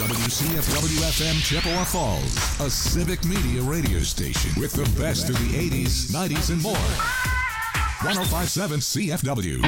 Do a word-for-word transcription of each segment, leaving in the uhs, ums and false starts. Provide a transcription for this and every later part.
W C F W F M Chippewa Falls, a civic media radio station with the best of the eighties, nineties, and more. one oh five point seven C F W.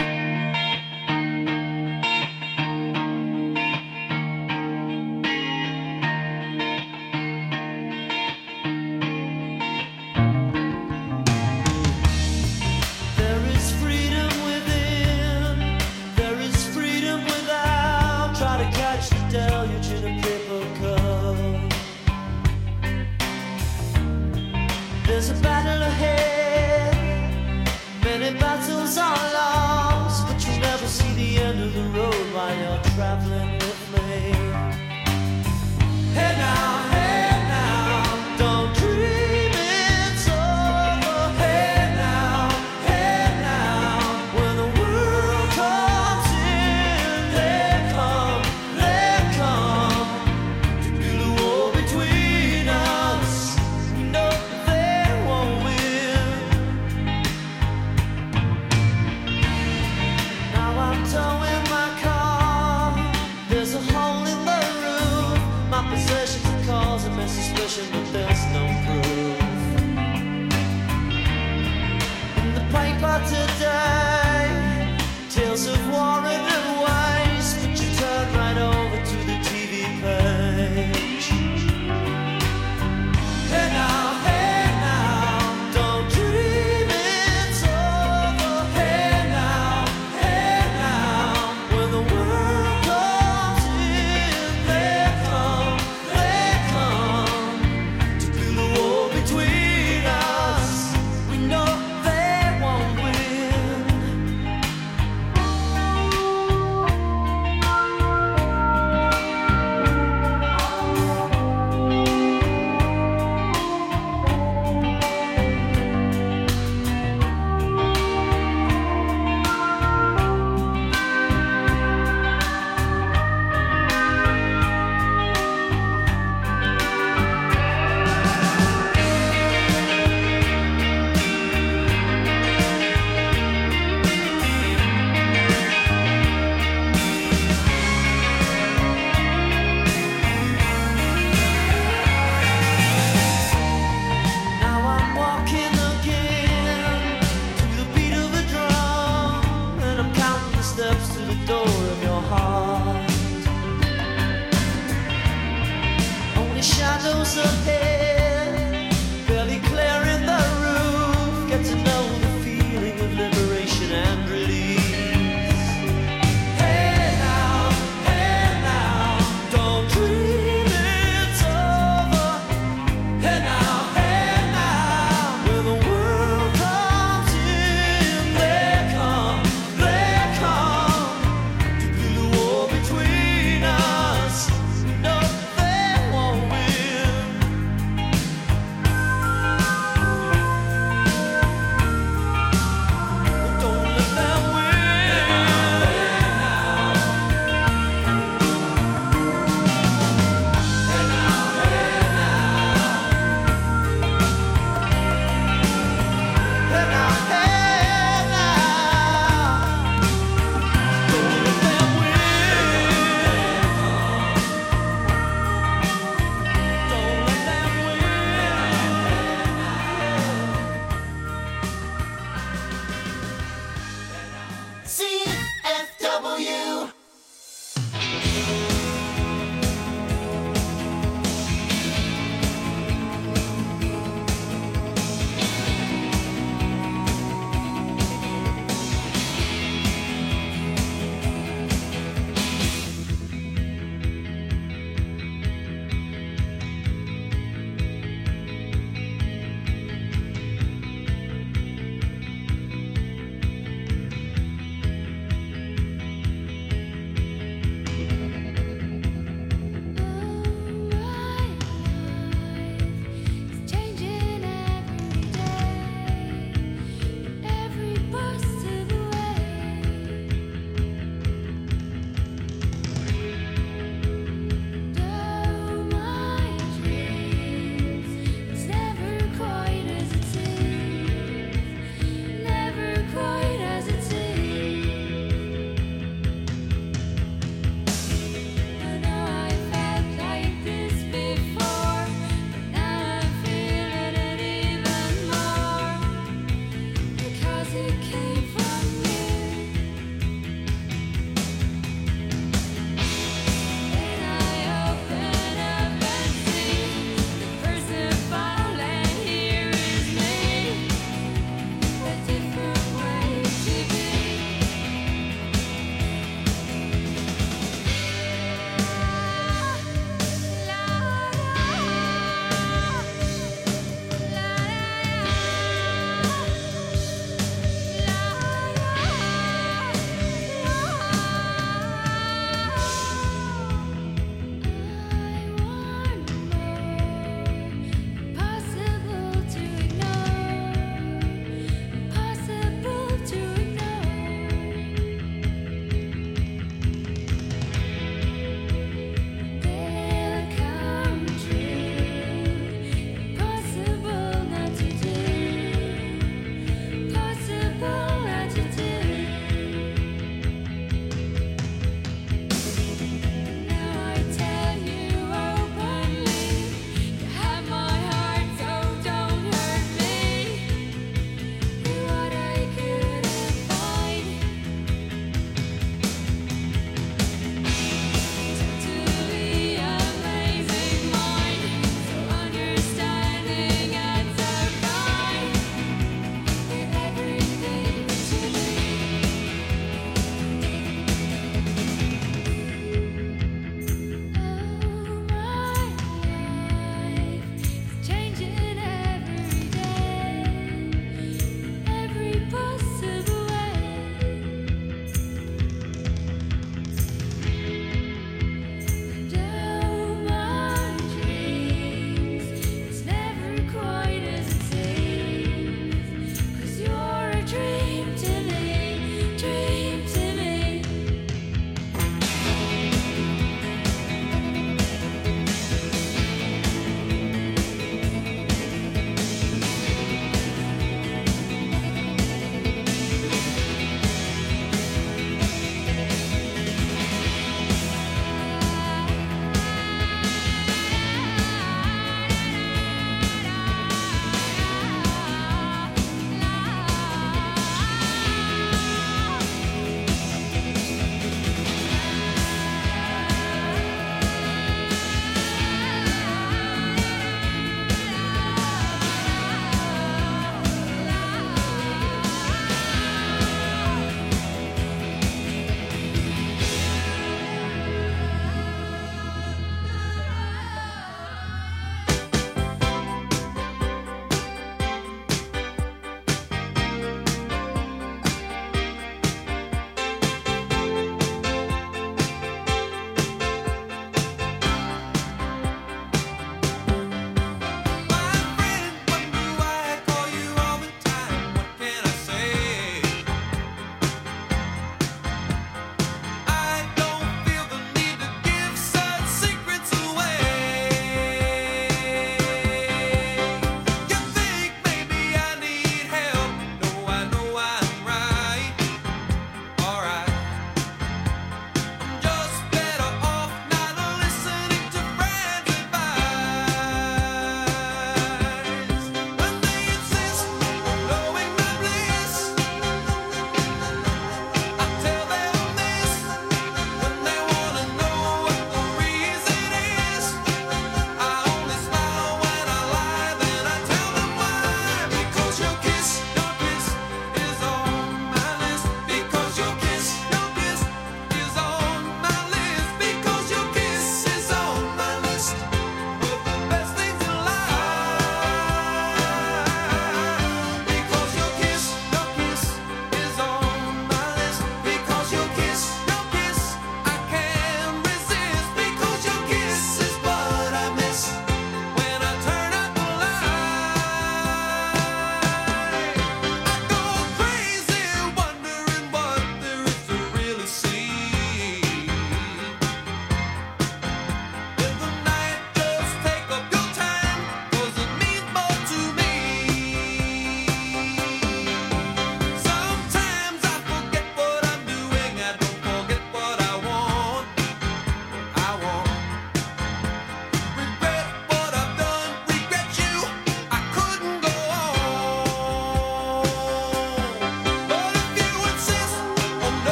Between us, we know they won't win.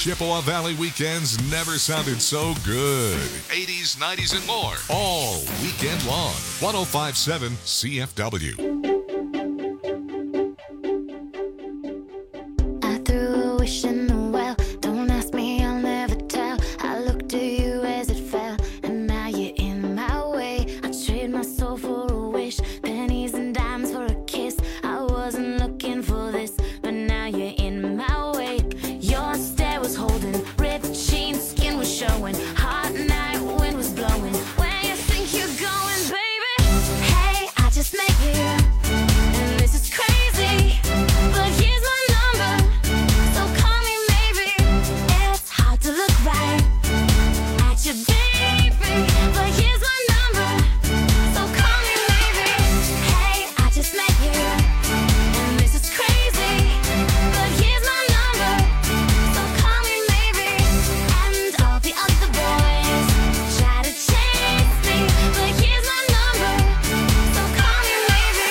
Chippewa Valley weekends never sounded so good. eighties, nineties, and more. All weekend long. one oh five point seven C F W. I threw a wish in the well. Don't ask me, I'll never tell. I looked to you as it fell, and now you're in my way. I trade my soul for a wish, pennies and dimes for a kiss. I wasn't looking for this, but now you're in my way. Your stare was holding, ripped jeans, skin was showing. Hot night, wind was blowing. Where you think you're going, baby? Hey, I just met you, and this is crazy, but here's my number, so call me maybe. It's hard to look right at your baby, but here's my number, so call me maybe. Hey, I just met you, and this is crazy, but here's my number, so call me maybe. And all the other boys try to chase me, but here's my number, so call me maybe.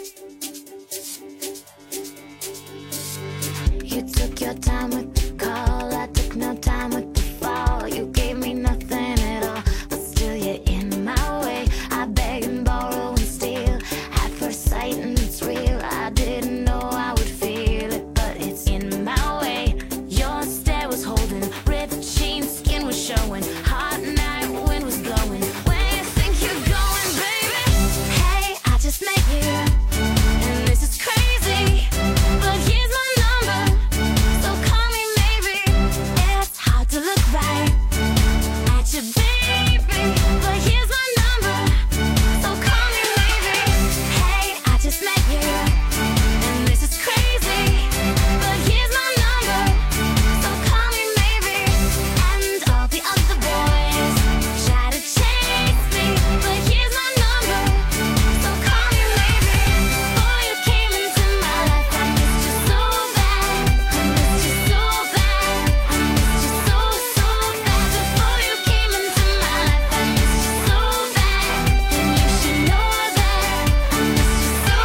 You took your time with the call, I took no time with the fall. You gave me nothing at all, but still you're in my way. I beg and borrow and steal at first sight, and it's real. I didn't know I would feel it, but it's in my way. Your stare was holding, ripped jeans, skin was showing. Hot night, wind was blowing. Where you think you're going, baby? Hey, I just met you, and this is crazy, but here's my number, so call me maybe. It's hard to look right at your baby, but here's my number, so call me maybe. Hey, I just met you, and this is crazy, but here's my number, so call me maybe. And all the other boys try to chase me, but here's my number, so call me maybe. Before you came into my life, I missed you so bad, I missed you so bad, I missed you so, so bad. Before you came into my life, I missed you so bad, and you should know that I missed you so,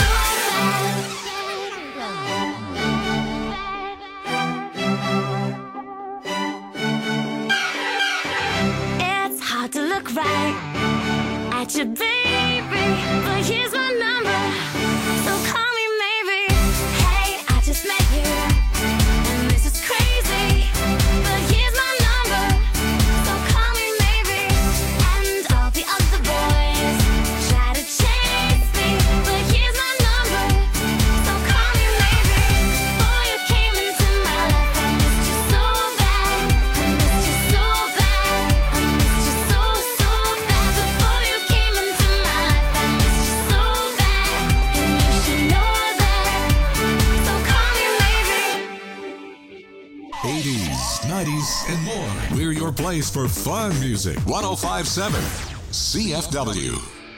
so bad. It's hard to look right at your baby, but here's my number, so call me maybe. Hey, I just met you, and this is crazy, but here's my number, so call me maybe. And all the other boys try to chase me, but here's my number, so call me maybe. Before you came into my life, I missed you so bad, I missed you so bad, I missed you so, so bad. Before you came into my life, I missed you so bad, and you should know that, so call me maybe. eighties, nineties, and more. We're your place for fun music. one oh five point seven C F W.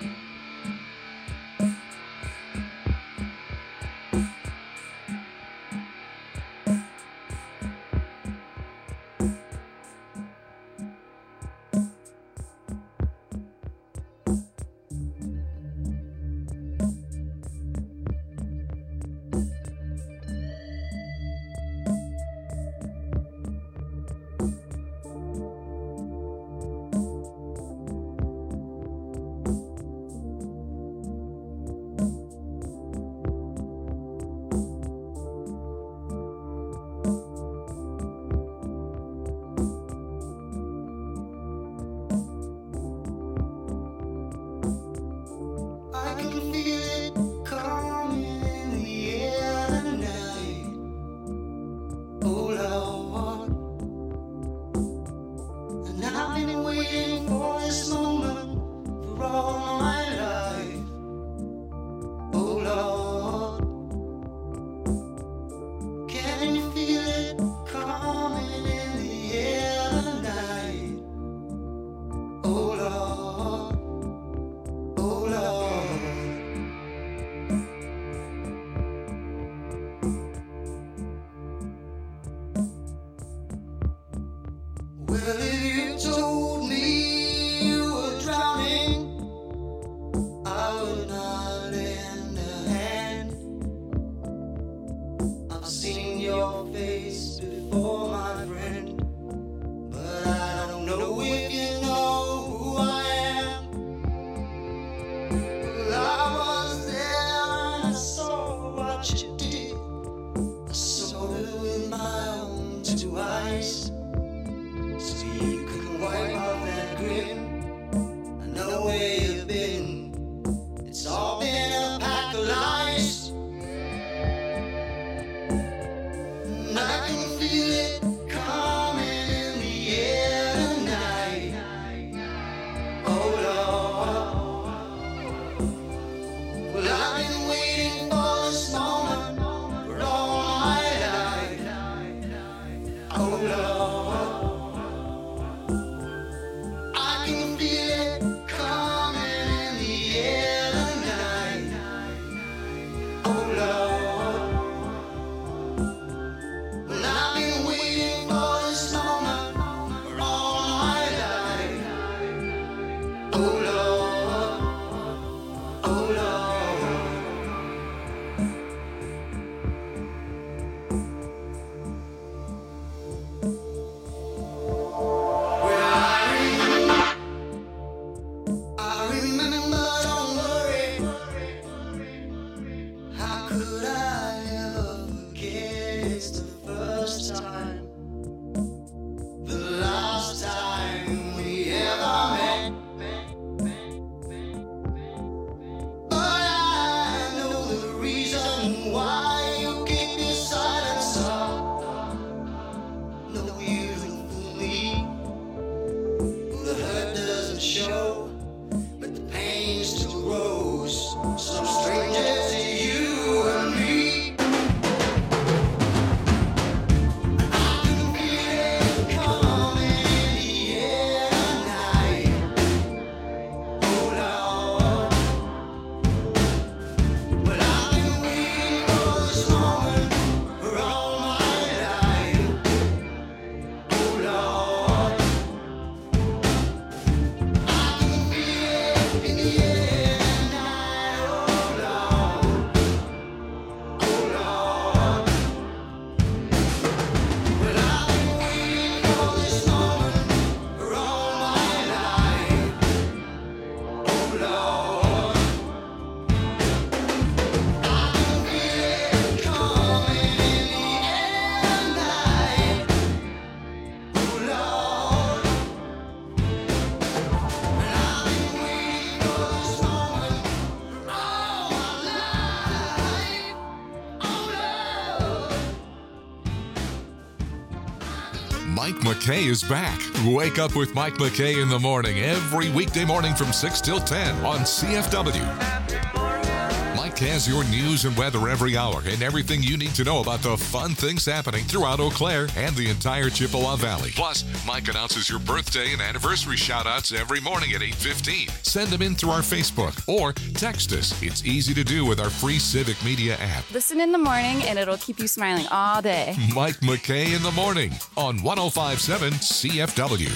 I can feel it coming in the air tonight. Oh Lord, and I've been waiting for this moment for all my life. Oh Lord, can you feel it coming in the air tonight? Oh Lord, oh Lord. Well, if you told me you were drowning, I would not lend a hand. I've seen your face before, my friend. Mike McKay is back. Wake up with Mike McKay in the morning every weekday morning from six till ten on C F W. Mike has your news and weather every hour and everything you need to know about the fun things happening throughout Eau Claire and the entire Chippewa Valley. Plus, Mike announces your birthday and anniversary shout-outs every morning at eight fifteen. Send them in through our Facebook or text us. It's easy to do with our free Civic Media app. Listen in the morning and it'll keep you smiling all day. Mike McKay in the morning on one oh five point seven C F W.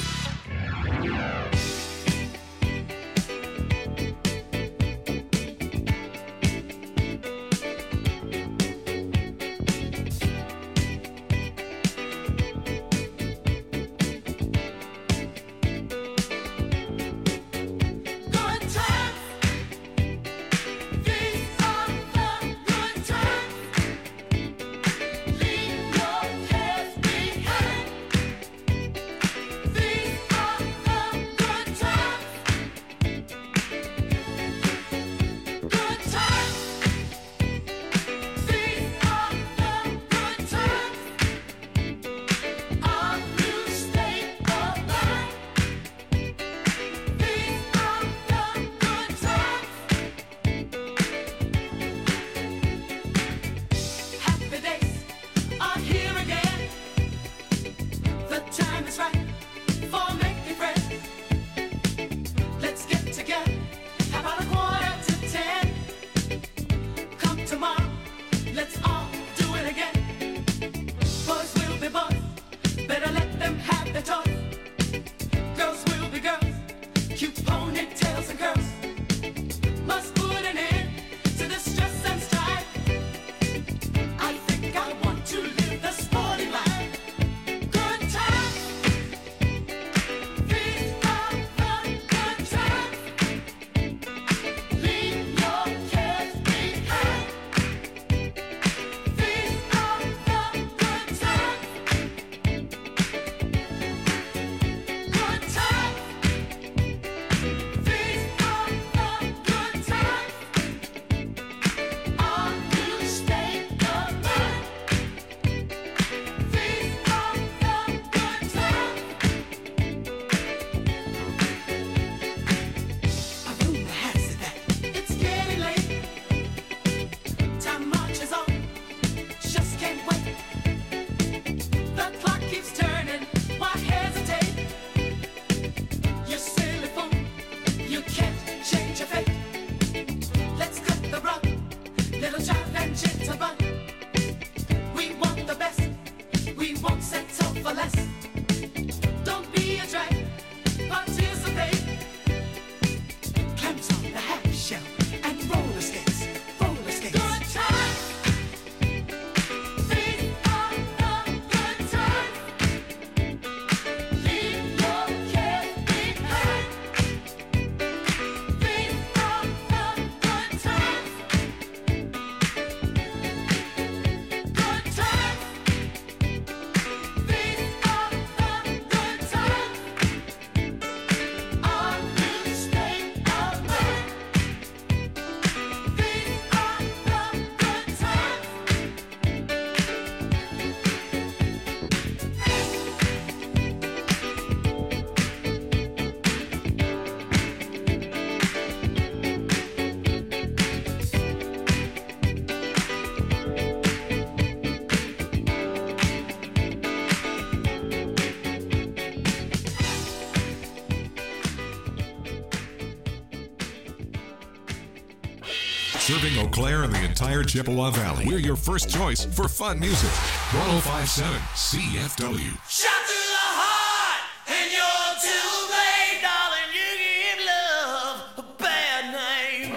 Serving Eau Claire and the entire Chippewa Valley. We're your first choice for fun music. one oh five point seven C F W. Shot through the heart, and you're too late, darling. You give love a bad name.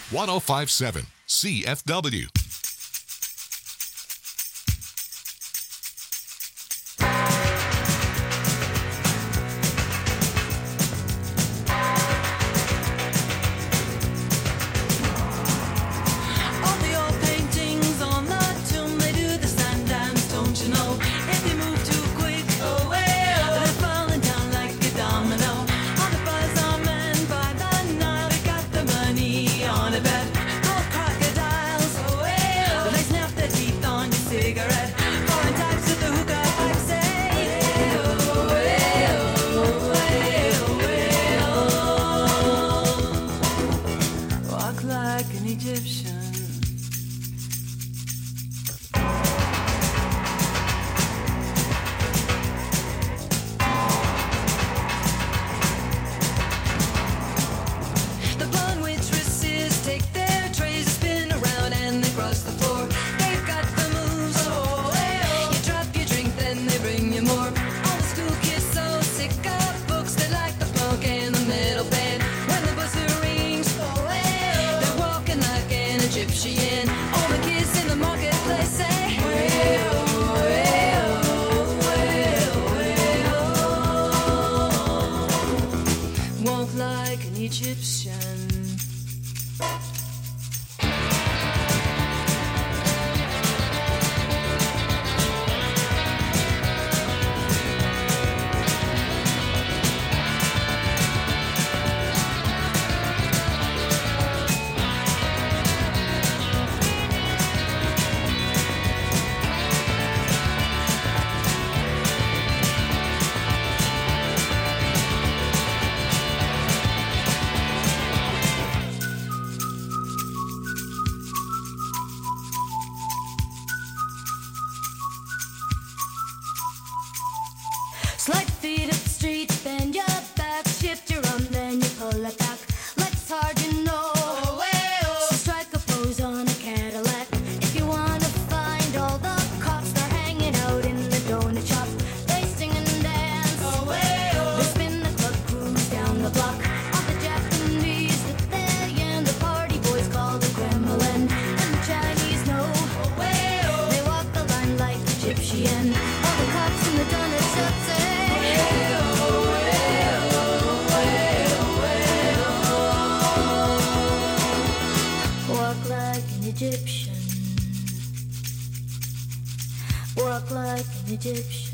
one oh five point seven C F W. Walk like an Egyptian.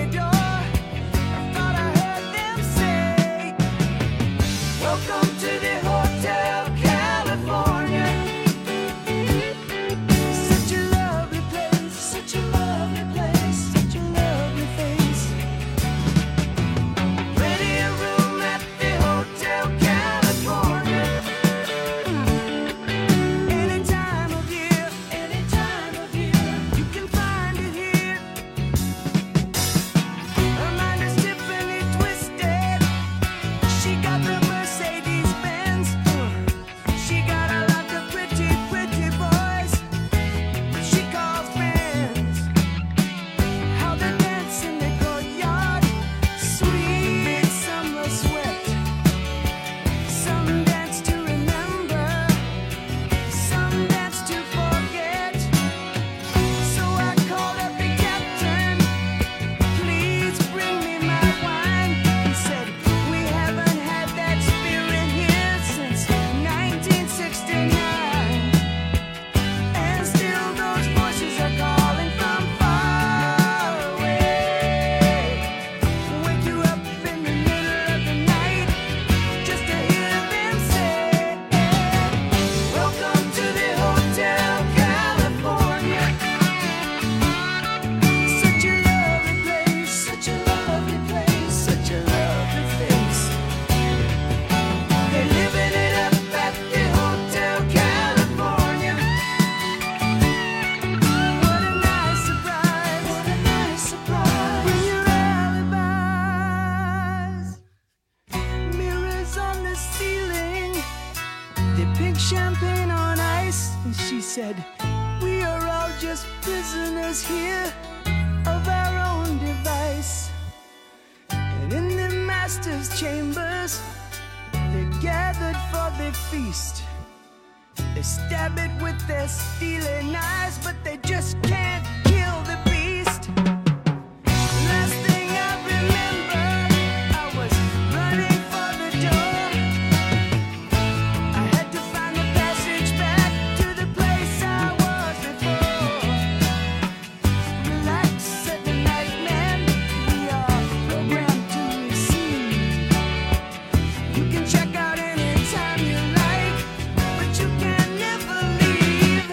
Welcome to the advice, and she said, we are all just prisoners here of our own device. And in the master's chambers, they gathered for their feast. They stab it with their steely knives, but they just can't kill the beast. Last thing I remember, I was running for the door. I had to find the passage back to the place I was before. Relax, said the night man, we are programmed to receive. You can check out anytime you like, but you can never leave.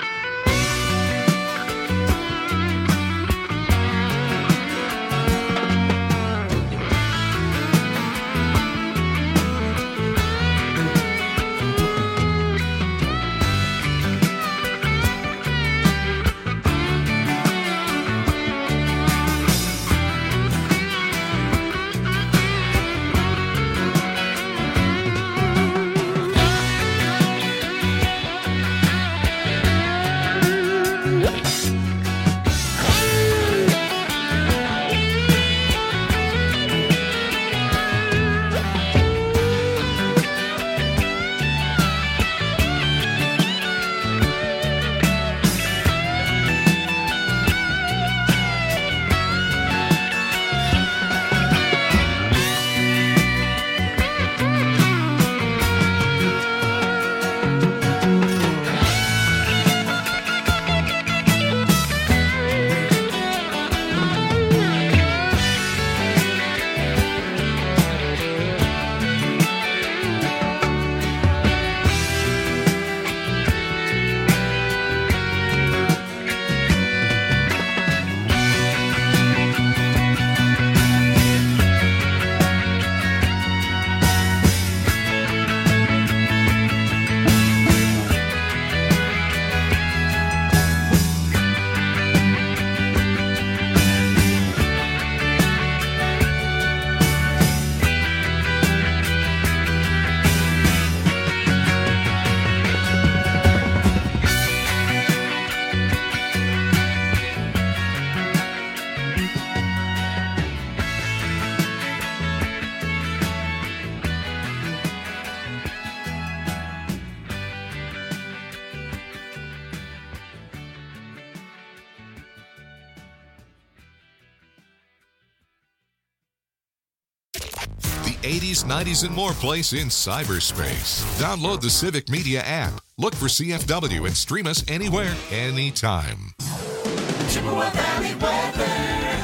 eighties, nineties, and more place in cyberspace. Download the Civic Media app. Look for C F W and stream us anywhere, anytime. Chippewa Valley weather.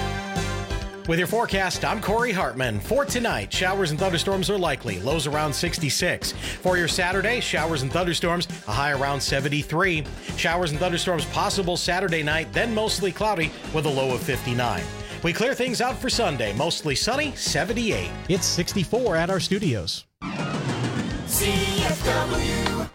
With your forecast, I'm Corey Hartman. For tonight, showers and thunderstorms are likely. Lows around sixty-six. For your Saturday, showers and thunderstorms, a high around seventy-three. Showers and thunderstorms possible Saturday night, then mostly cloudy with a low of fifty-nine. We clear things out for Sunday, mostly sunny, seventy-eight. It's sixty-four at our studios. C F W.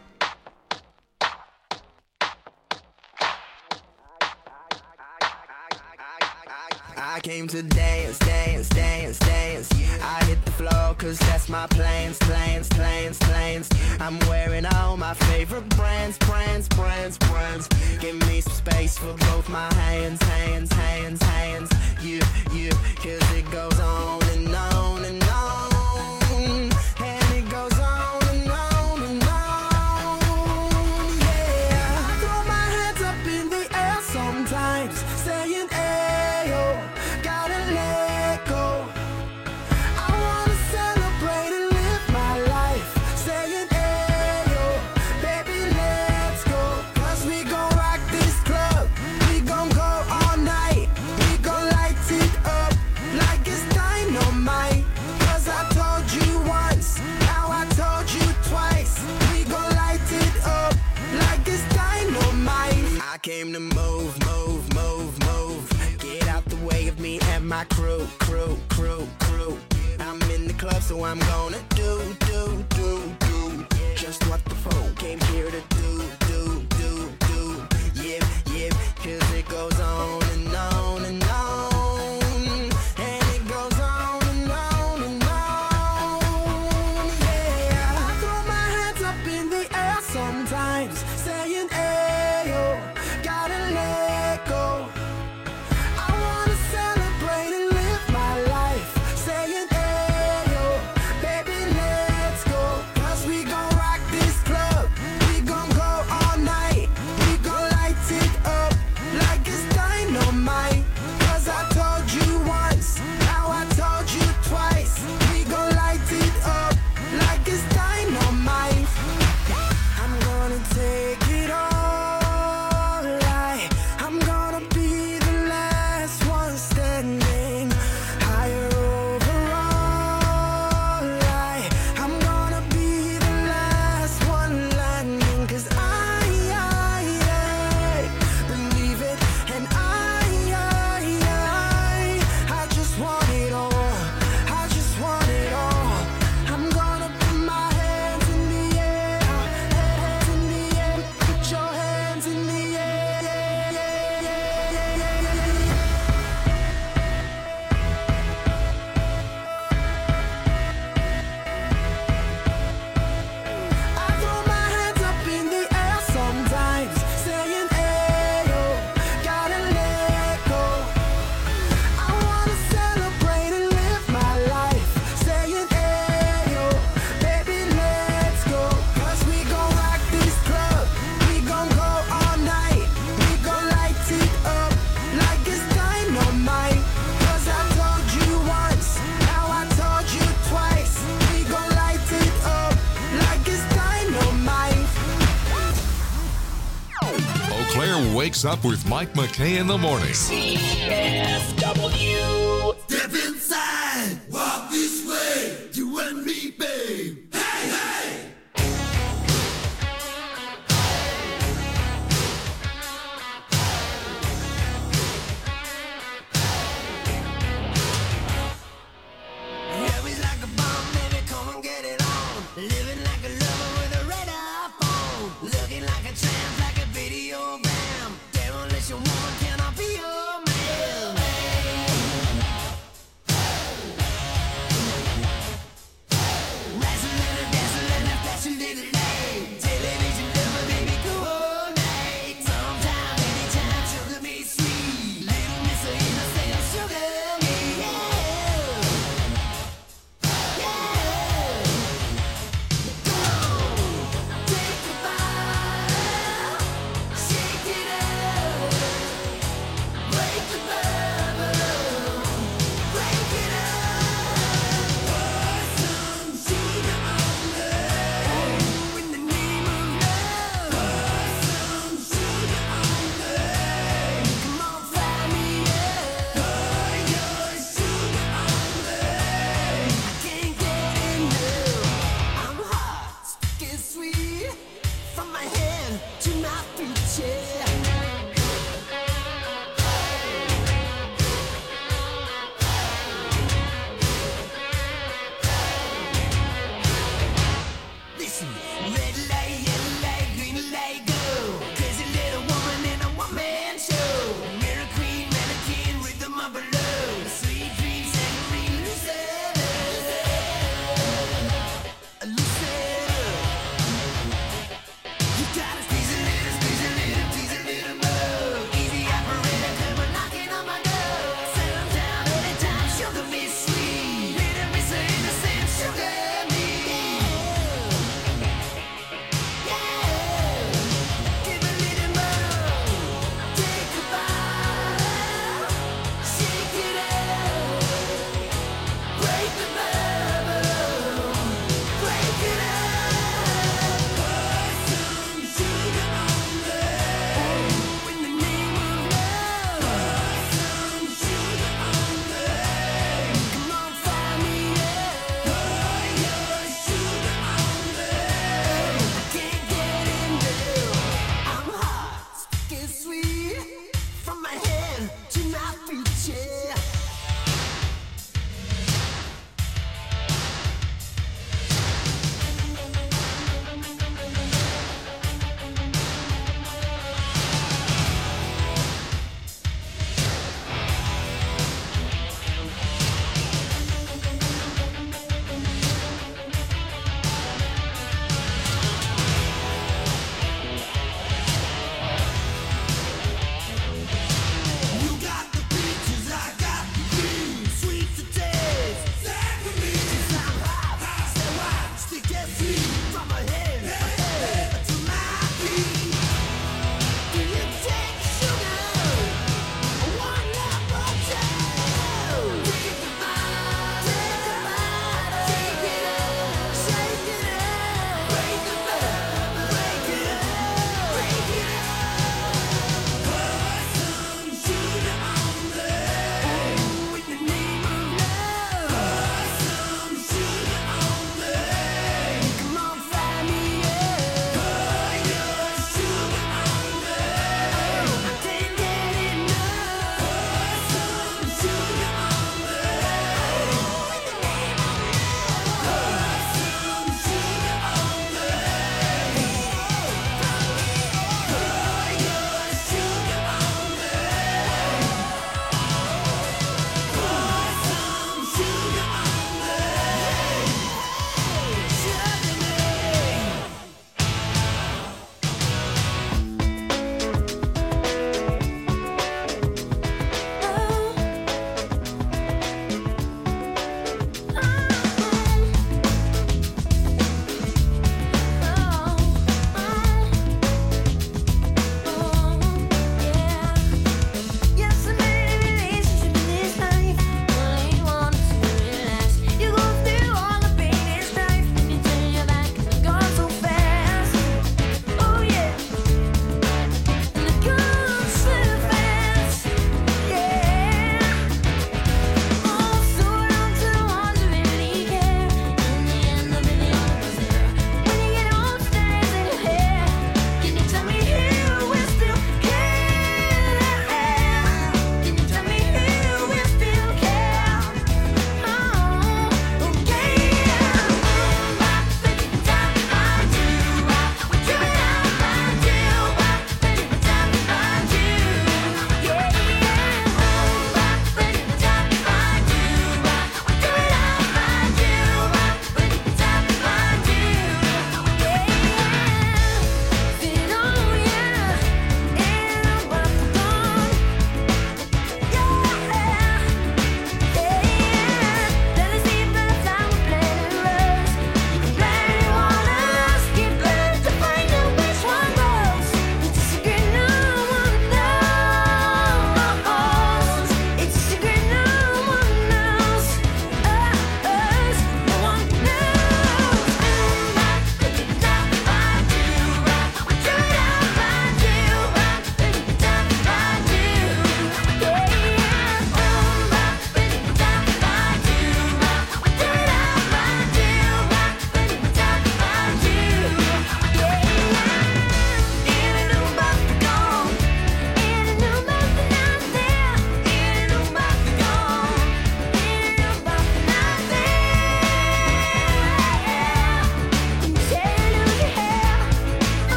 I came to dance, dance, dance, dance. I hit the floor cause that's my plans, plans, plans, plans. I'm wearing all my favorite brands, brands, brands, brands. Give me some space for both my hands, hands, hands, hands. You, you, cause it goes on and on and on. And it goes on and on and on. Yeah, I throw my hands up in the air sometimes, saying ayo. Gotta let go. I wanna celebrate and live my life, saying ayo, baby let's go. Cause we gon' rock this club, we gon' go all night. We gon' light it up like it's dynamite. Cause I told you once, now I told you twice. We gon' light it up like it's dynamite. I came to move, move, move, move. Get out the way of me and my crew, crew, crew, crew. I'm in the club, so I'm gonna do, do, do, do just what the folk came here to do, do, do, do. Yep, yep, cause it goes on and on and on. And it goes on and on and on. Yeah, I throw my hands up in the air sometimes, say wakes up with Mike McKay in the morning. C F W. Step inside, walk this way, you and me, babe. Hey, hey! Yeah, we like a bomb, baby, come and get it on. Living like a lover with a radar phone. Looking like a tramp, like a videogram. Demolition woman, can I be your man?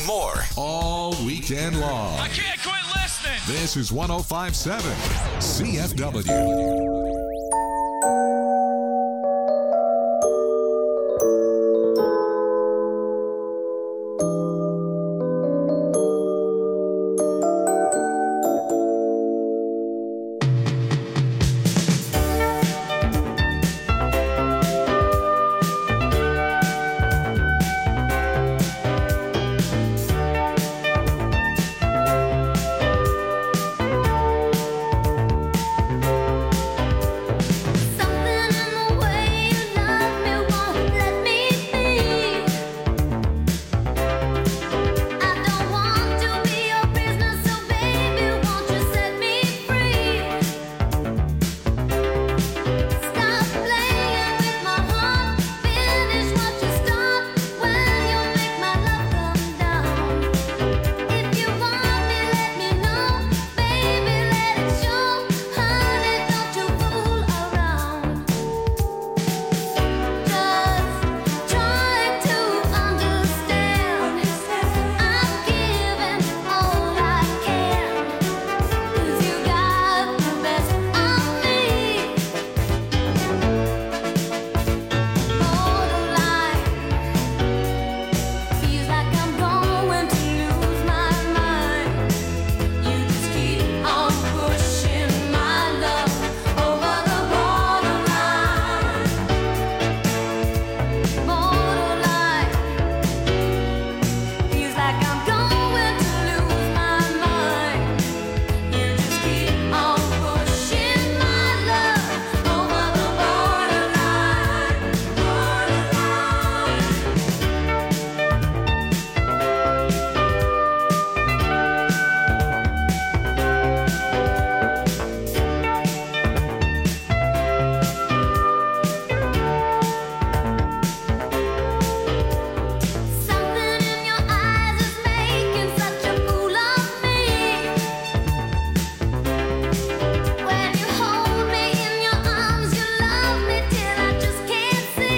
and more all weekend long. I can't quit listening. This is one oh five point seven C F W.